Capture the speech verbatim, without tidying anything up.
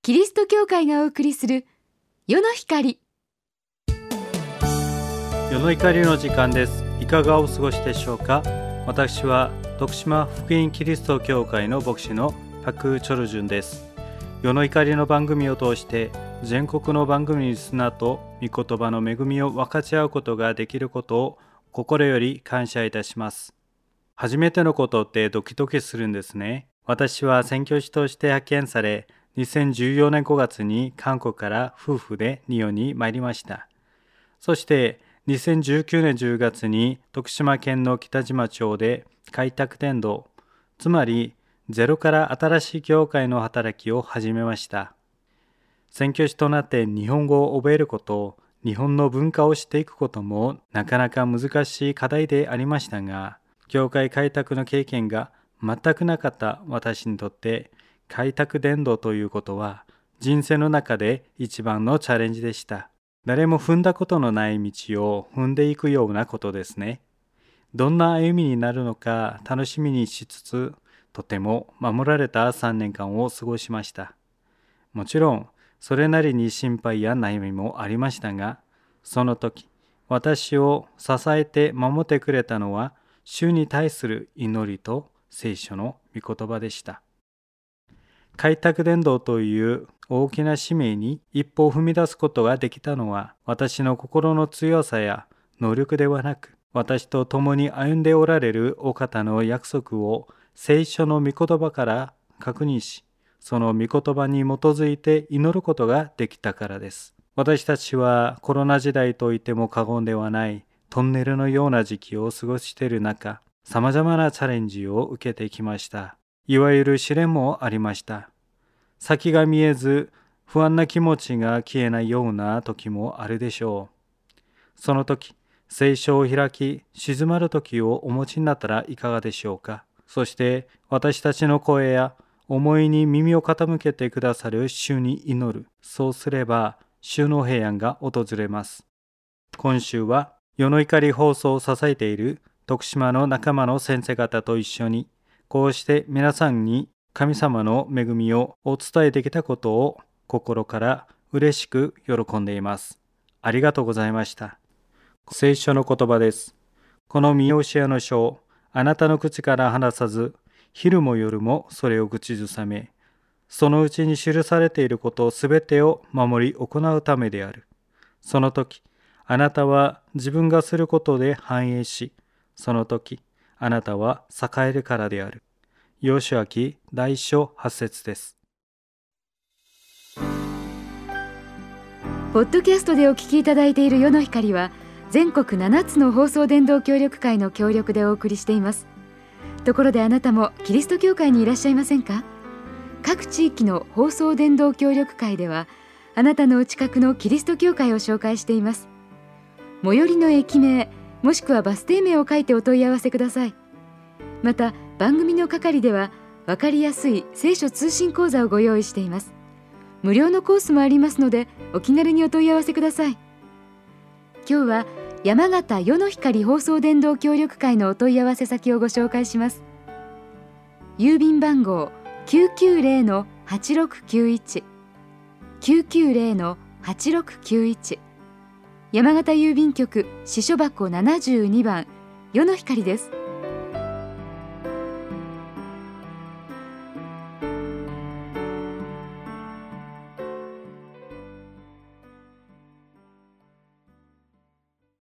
キリスト教会がお送りする世の光。 世の光の時間です。いかがお過ごしでしょうか。私は徳島福音キリスト教会の牧師のパク・チョルジュンです。世の光の番組を通して全国の番組リスナーと御言葉の恵みを分かち合うことができることを心より感謝いたします。初めてのことってドキドキするんですね。私は宣教師として派遣され、にせんじゅうよねんごがつに韓国から夫婦で日本に参りました。そしてにせんじゅうきゅうねんじゅうがつに徳島県の北島町で開拓伝道、つまりゼロから新しい教会の働きを始めました。宣教師となって日本語を覚えること、日本の文化を知っていくこともなかなか難しい課題でありましたが、教会開拓の経験が全くなかった私にとって、開拓伝道ということは人生の中で一番のチャレンジでした。誰も踏んだことのない道を踏んでいくようなことですね。どんな歩みになるのか楽しみにしつつ、とても守られたさんねんかんを過ごしました。もちろんそれなりに心配や悩みもありましたが、その時私を支えて守ってくれたのは主に対する祈りと聖書の御言葉でした。開拓伝道という大きな使命に一歩を踏み出すことができたのは、私の心の強さや能力ではなく、私と共に歩んでおられるお方の約束を聖書の御言葉から確認し、その御言葉に基づいて祈ることができたからです。私たちはコロナ時代といっても過言ではないトンネルのような時期を過ごしている中、様々なチャレンジを受けてきました。いわゆる試練もありました。先が見えず不安な気持ちが消えないような時もあるでしょう。その時、聖書を開き、静まる時をお持ちになったらいかがでしょうか。そして私たちの声や思いに耳を傾けてくださる主に祈る。そうすれば主の平安が訪れます。今週は世の光放送を支えている徳島の仲間の先生方と一緒に、こうして皆さんに神様の恵みをお伝えできたことを心から嬉しく喜んでいます。ありがとうございました。聖書の言葉です。この御教えの書をあなたの口から離さず、昼も夜もそれを口ずさめ、そのうちに記されていることすべてを守り行うためである。その時、あなたは自分がすることで繁栄し、その時、あなたは栄えるからである。ヨシュア記だいいっ章はち節です。 ポッドキャストでお聞きいただいている世の光は、全国ななつの放送伝道協力会の協力でお送りしています。ところであなたもキリスト教会にいらっしゃいませんか？各地域の放送伝道協力会では、あなたのお近くのキリスト教会を紹介しています。最寄りの駅名、もしくはバス停名を書いてお問い合わせください。また番組の係では分かりやすい聖書通信講座をご用意しています。無料のコースもありますので、お気軽にお問い合わせください。今日は山形世の光放送伝道協力会のお問い合わせ先をご紹介します。郵便番号 きゅうきゅうゼロ のはちろくきゅういち きゅうきゅうゼロ のはちろくきゅういち、山形郵便局支所箱ななじゅうにばん世の光です。